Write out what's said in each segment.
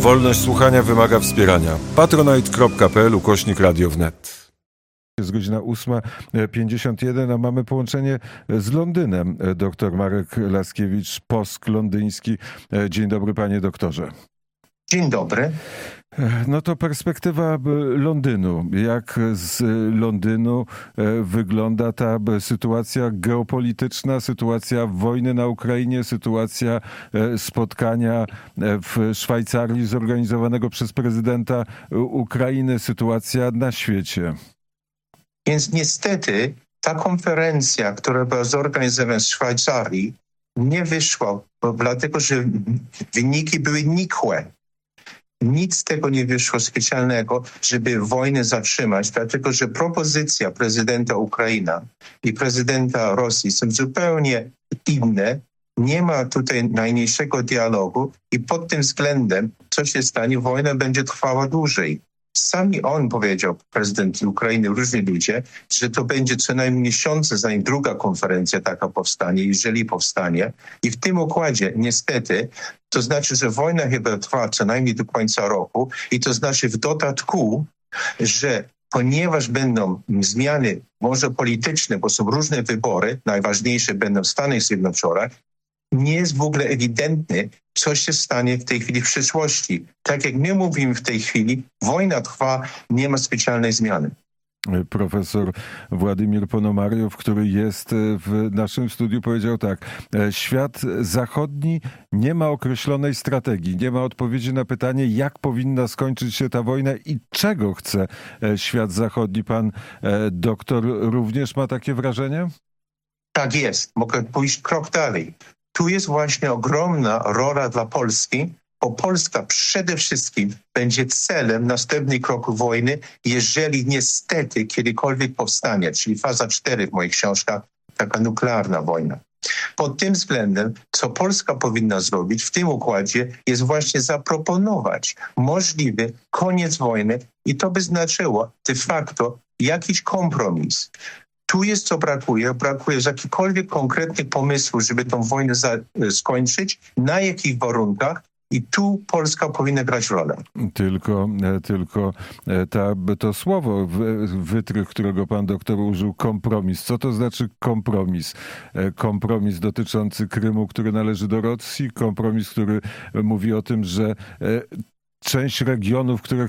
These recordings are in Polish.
Wolność słuchania wymaga wspierania. patronite.pl/Radio wnet. Jest godzina 8:51, a mamy połączenie z Londynem. Doktor Marek Laskiewicz, posk londyński. Dzień dobry, panie doktorze. Dzień dobry. No to perspektywa Londynu. Jak z Londynu wygląda ta sytuacja geopolityczna, sytuacja wojny na Ukrainie, sytuacja spotkania w Szwajcarii zorganizowanego przez prezydenta Ukrainy, sytuacja na świecie? Więc niestety ta konferencja, która była zorganizowana w Szwajcarii, nie wyszła, dlatego że wyniki były nikłe. Nic z tego nie wyszło specjalnego, żeby wojnę zatrzymać, dlatego że propozycja prezydenta Ukrainy i prezydenta Rosji są zupełnie inne. Nie ma tutaj najmniejszego dialogu i pod tym względem, co się stanie, wojna będzie trwała dłużej. Sami on powiedział, prezydent Ukrainy, różni ludzie, że to będzie co najmniej miesiące, zanim druga konferencja taka powstanie, jeżeli powstanie. I w tym układzie niestety to znaczy, że wojna chyba trwa co najmniej do końca roku i to znaczy w dodatku, że ponieważ będą zmiany może polityczne, bo są różne wybory, najważniejsze będą w Stanach Zjednoczonych, nie jest w ogóle ewidentne, co się stanie w tej chwili w przyszłości. Tak jak my mówimy w tej chwili, wojna trwa, nie ma specjalnej zmiany. Profesor Władimir Ponomariow, który jest w naszym studiu, powiedział tak: świat zachodni nie ma określonej strategii, nie ma odpowiedzi na pytanie, jak powinna skończyć się ta wojna i czego chce świat zachodni. Pan doktor również ma takie wrażenie? Tak jest. Mogę pójść krok dalej. Tu jest właśnie ogromna rola dla Polski, bo Polska przede wszystkim będzie celem następnych kroków wojny, jeżeli niestety kiedykolwiek powstanie, czyli faza 4 w moich książkach, taka nuklearna wojna. Pod tym względem, co Polska powinna zrobić w tym układzie, jest właśnie zaproponować możliwy koniec wojny i to by znaczyło de facto jakiś kompromis. Tu jest co brakuje jakichkolwiek konkretnych pomysłów, żeby tą wojnę skończyć, na jakich warunkach i tu Polska powinna grać rolę. Tylko to słowo, wytrych, którego pan doktor użył, kompromis. Co to znaczy kompromis? Kompromis dotyczący Krymu, który należy do Rosji, kompromis, który mówi o tym, że część regionów, które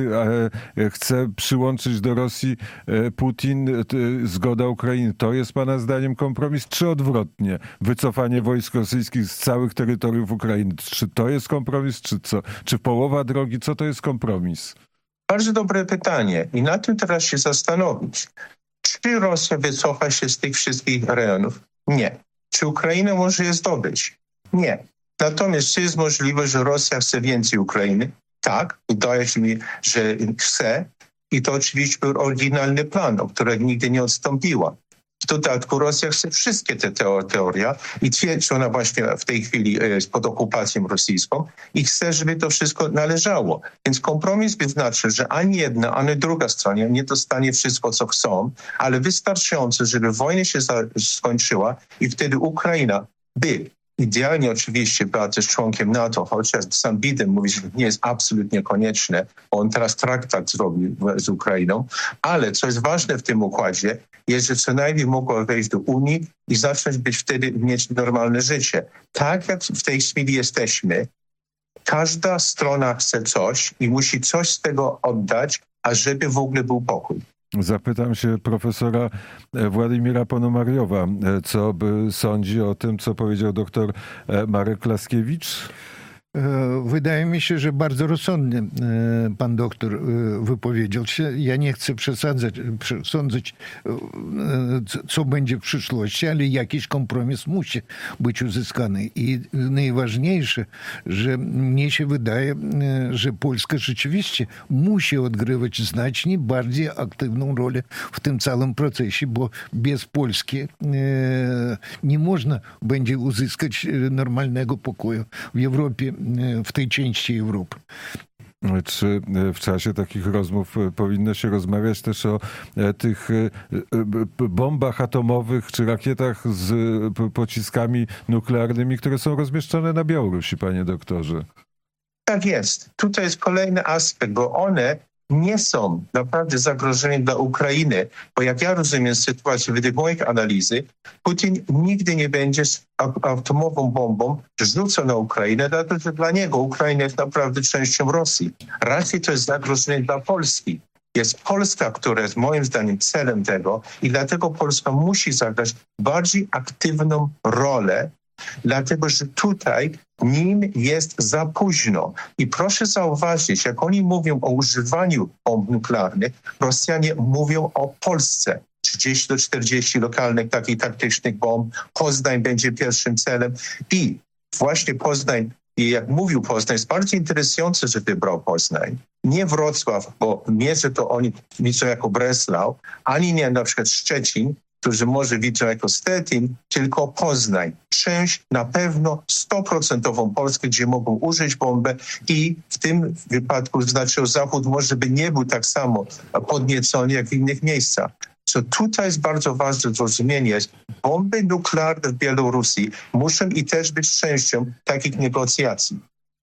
chce przyłączyć do Rosji Putin, zgoda Ukrainy. To jest pana zdaniem kompromis, czy odwrotnie? Wycofanie wojsk rosyjskich z całych terytoriów Ukrainy. Czy to jest kompromis, czy co? Czy połowa drogi? Co to jest kompromis? Bardzo dobre pytanie i na tym teraz się zastanowić. Czy Rosja wycofa się z tych wszystkich rejonów? Nie. Czy Ukraina może je zdobyć? Nie. Natomiast czy jest możliwość, że Rosja chce więcej Ukrainy? Tak, wydaje się mi, że chce i to oczywiście był oryginalny plan, o którego nigdy nie odstąpiła. W dodatku Rosja chce wszystkie te teorie i twierdzi ona właśnie w tej chwili jest pod okupacją rosyjską i chce, żeby to wszystko należało. Więc kompromis by znaczył, że ani jedna, ani druga strona nie dostanie wszystko, co chcą, ale wystarczająco, żeby wojna się skończyła i wtedy Ukraina by idealnie oczywiście była też członkiem NATO, chociaż sam Biden mówi, że nie jest absolutnie konieczne. On teraz traktat zrobił z Ukrainą, ale co jest ważne w tym układzie, jest, że co najmniej mogła wejść do Unii i zacząć być wtedy mieć normalne życie. Tak jak w tej chwili jesteśmy, każda strona chce coś i musi coś z tego oddać, ażeby w ogóle był pokój. Zapytam się profesora Władimira Ponomariowa, co sądzi o tym, co powiedział doktor Marek Laskiewicz? Wydaje mi się, że bardzo rozsądnie pan doktor wypowiedział się. Ja nie chcę przesądzać, co będzie w przyszłości, ale jakiś kompromis musi być uzyskany. I najważniejsze, że mnie się wydaje, że Polska rzeczywiście musi odgrywać znacznie bardziej aktywną rolę w tym całym procesie, bo bez Polski nie można będzie uzyskać normalnego pokoju w Europie, w tej części Europy. Czy w czasie takich rozmów powinno się rozmawiać też o tych bombach atomowych czy rakietach z pociskami nuklearnymi, które są rozmieszczone na Białorusi, panie doktorze? Tak jest. Tutaj jest kolejny aspekt, bo one nie są naprawdę zagrożeniem dla Ukrainy, bo jak ja rozumiem sytuację według moich analizy, Putin nigdy nie będzie z atomową bombą rzucał na Ukrainę, dlatego że dla niego Ukraina jest naprawdę częścią Rosji. Raczej to jest zagrożenie dla Polski. Jest Polska, która jest moim zdaniem celem tego i dlatego Polska musi zagrać bardziej aktywną rolę, dlatego że tutaj nim jest za późno. I proszę zauważyć, jak oni mówią o używaniu bomb nuklearnych, Rosjanie mówią o Polsce. 30 do 40 lokalnych takich taktycznych bomb. Poznań będzie pierwszym celem. I właśnie Poznań, i jak mówił Poznań, jest bardzo interesujące, że wybrał Poznań. Nie Wrocław, bo mierzy to oni widzą jako Breslau, ani nie na przykład Szczecin, którzy może widzą jako Stettin, tylko Poznań. Część na pewno 100% Polski, gdzie mogą użyć bombę i w tym wypadku znaczy Zachód może by nie był tak samo podniecony jak w innych miejscach. Co tutaj jest bardzo ważne zrozumienie, bomby nuklearne w Białorusi muszą i też być częścią takich negocjacji.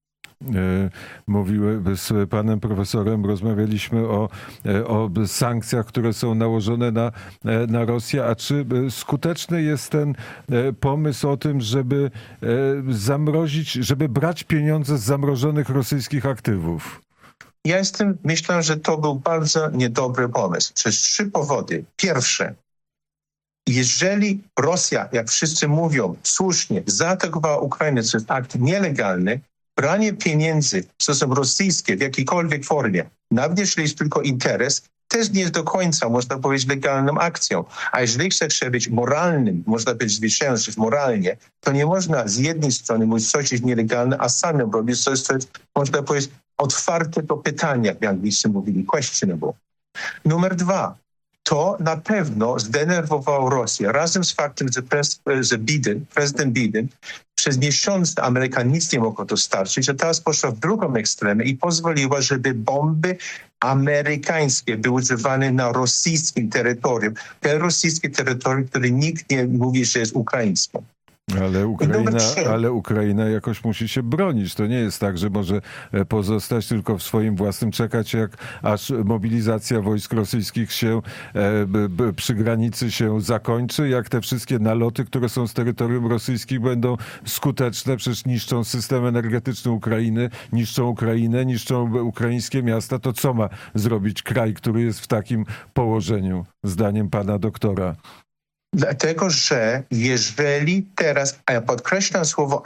Mówiły z panem profesorem, rozmawialiśmy o sankcjach, które są nałożone na Rosję. A czy skuteczny jest ten pomysł o tym, żeby zamrozić, żeby brać pieniądze z zamrożonych rosyjskich aktywów? Myślę, że to był bardzo niedobry pomysł. Przez 3 powody. Pierwsze, jeżeli Rosja, jak wszyscy mówią, słusznie zaatakowała Ukrainę, co jest akt nielegalny, branie pieniędzy, co są rosyjskie w jakiejkolwiek formie, nawet jeśli jest tylko interes, też nie jest do końca, można powiedzieć, legalną akcją. A jeżeli chce być moralnym, można powiedzieć zwyciężyć moralnie, to nie można z jednej strony mówić, coś jest nielegalne, a samym robić coś, co jest, można powiedzieć, otwarte do pytania, jak Anglicy mówili, questionable. Numer 2. To na pewno zdenerwowało Rosję. Razem z faktem, że prezydent Biden przez miesiące Amerykan nic nie mogło dostarczyć, a teraz poszła w drugą ekstremę i pozwoliła, żeby bomby amerykańskie były używane na rosyjskim terytorium. Te rosyjskie terytorium, które nikt nie mówi, że jest ukraińskie. Ale Ukraina jakoś musi się bronić. To nie jest tak, że może pozostać tylko w swoim własnym, czekać aż mobilizacja wojsk rosyjskich się przy granicy się zakończy, jak te wszystkie naloty, które są z terytorium rosyjskich będą skuteczne, przecież niszczą system energetyczny Ukrainy, niszczą Ukrainę, niszczą ukraińskie miasta. To co ma zrobić kraj, który jest w takim położeniu, zdaniem pana doktora? Dlatego, że jeżeli teraz, a ja podkreślam słowo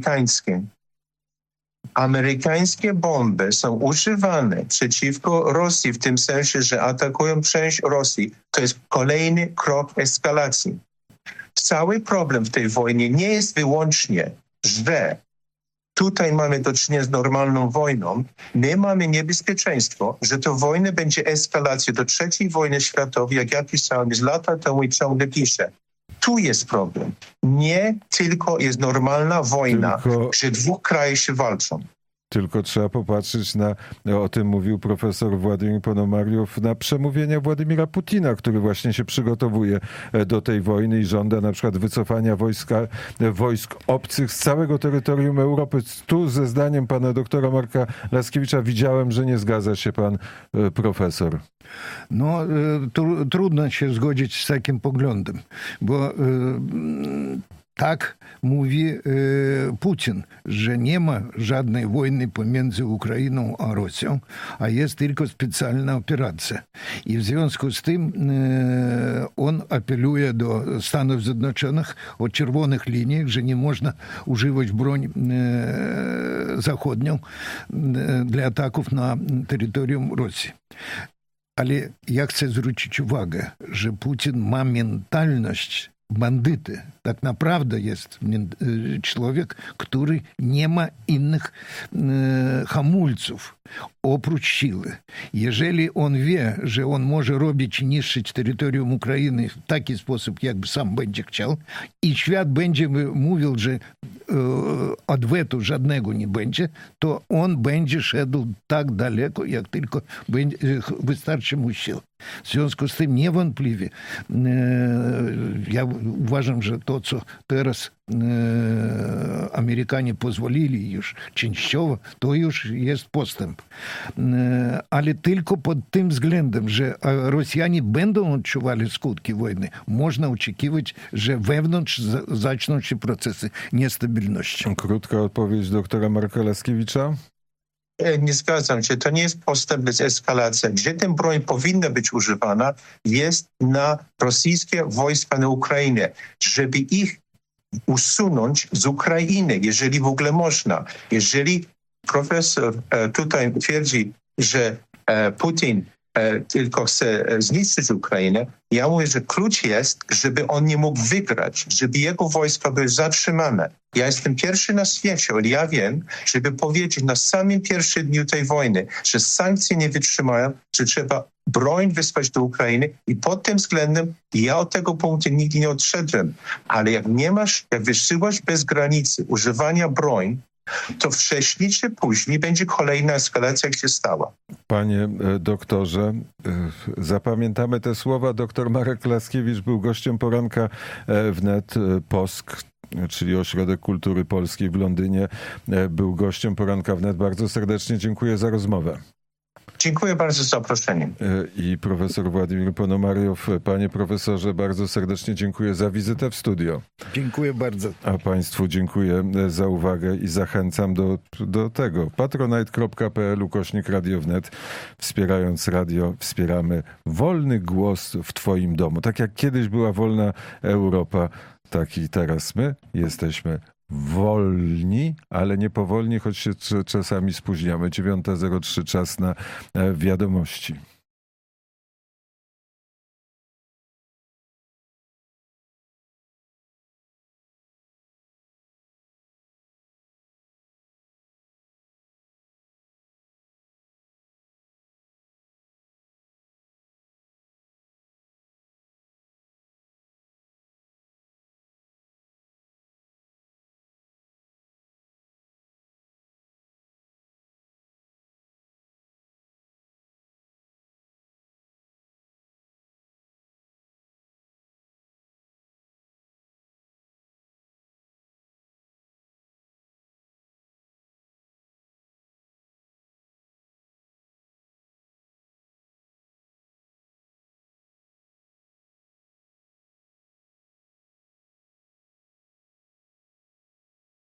amerykańskie bomby są używane przeciwko Rosji w tym sensie, że atakują część Rosji, to jest kolejny krok eskalacji. Cały problem w tej wojnie nie jest wyłącznie, że tutaj mamy do czynienia z normalną wojną. My mamy niebezpieczeństwo, że to wojna będzie eskalacją do III wojny światowej, jak ja pisałem z lata temu i ciągle piszę. Tu jest problem. Nie tylko jest normalna wojna, że 2 kraje się walczą. Tylko trzeba popatrzeć o tym mówił profesor Władimir Ponomariow, na przemówienia Władimira Putina, który właśnie się przygotowuje do tej wojny i żąda na przykład wycofania wojsk obcych z całego terytorium Europy. Tu ze zdaniem pana doktora Marka Laskiewicza widziałem, że nie zgadza się pan profesor. No, trudno się zgodzić z takim poglądem, bo tak mówi Putin, że nie ma żadnej wojny pomiędzy Ukrainą a Rosją, a jest tylko specjalna operacja. I w związku z tym on apeluje do Stanów Zjednoczonych o czerwonych liniach, że nie można używać broń zachodnią dla ataków na terytorium Rosji. Ale ja chcę zwrócić uwagę, że Putin ma mentalność bandyty. Tak naprawdę jest człowiek, który nie ma innych hamulców oprócz siły. Jeżeli on wie, że on może robić i niszczyć terytorium Ukrainy w taki sposób, jakby sam będzie chciał, i świat będzie mówił, że odwetu żadnego nie będzie, to on będzie szedł tak daleko, jak tylko wystarczy mu sił. W związku z tym niewątpliwie ja uważam, że to, co teraz Amerykanie pozwolili już częściowo, to już jest postęp. Ale tylko pod tym względem, że Rosjanie będą odczuwali skutki wojny, można oczekiwać, że wewnątrz zaczną się procesy niestabilności. Krótka odpowiedź doktora Marka Laskiewicza. Nie zgadzam się. To nie jest postęp bez eskalacji. Gdzie tę broń powinna być używana, jest na rosyjskie wojska na Ukrainie, żeby ich usunąć z Ukrainy, jeżeli w ogóle można. Jeżeli profesor tutaj twierdzi, że Putin tylko chce zniszczyć Ukrainę, ja mówię, że klucz jest, żeby on nie mógł wygrać, żeby jego wojska były zatrzymane. Ja jestem pierwszy na świecie, ale ja wiem, żeby powiedzieć na samym pierwszym dniu tej wojny, że sankcje nie wytrzymają, że trzeba broń wysłać do Ukrainy i pod tym względem ja od tego punktu nigdy nie odszedłem. Ale jak wysyłasz bez granicy używania broń, to wcześniej czy później będzie kolejna eskalacja, jak się stała. Panie doktorze, zapamiętamy te słowa. Doktor Marek Laskiewicz był gościem poranka wnet POSK, czyli Ośrodek Kultury Polskiej w Londynie. Był gościem poranka wnet. Bardzo serdecznie dziękuję za rozmowę. Dziękuję bardzo za zaproszenie. I profesor Władimir Ponomariow. Panie profesorze, bardzo serdecznie dziękuję za wizytę w studio. Dziękuję bardzo. A państwu dziękuję za uwagę i zachęcam do tego. patronite.pl/Radio Wnet. Wspierając radio, wspieramy wolny głos w twoim domu. Tak jak kiedyś była wolna Europa, tak i teraz my jesteśmy wolni, ale nie powolni, choć się czasami spóźniamy. 9:03 czas na wiadomości.